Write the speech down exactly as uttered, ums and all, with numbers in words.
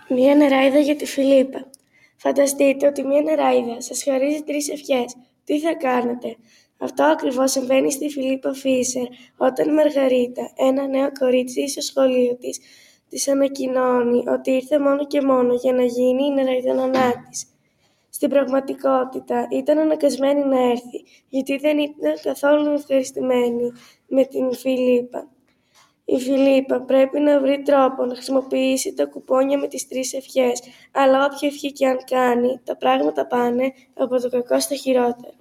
Μία νεράιδα για τη Φιλίππα. Φανταστείτε ότι μία νεράιδα σας χαρίζει τρεις ευχές. Τι θα κάνετε? Αυτό ακριβώς συμβαίνει στη Φιλίππα Φίσερ, όταν η Μαργαρίτα, ένα νέο κορίτσι στο σχολείο της, της ανακοινώνει ότι ήρθε μόνο και μόνο για να γίνει η νεραϊδονονά της. Στην πραγματικότητα ήταν αναγκασμένη να έρθει, γιατί δεν ήταν καθόλου ευχαριστημένη με την Φιλίππα. Η Φιλίππα πρέπει να βρει τρόπο να χρησιμοποιήσει τα κουπόνια με τις τρεις ευχές, αλλά όποια ευχή και αν κάνει, τα πράγματα πάνε από το κακό στο χειρότερο.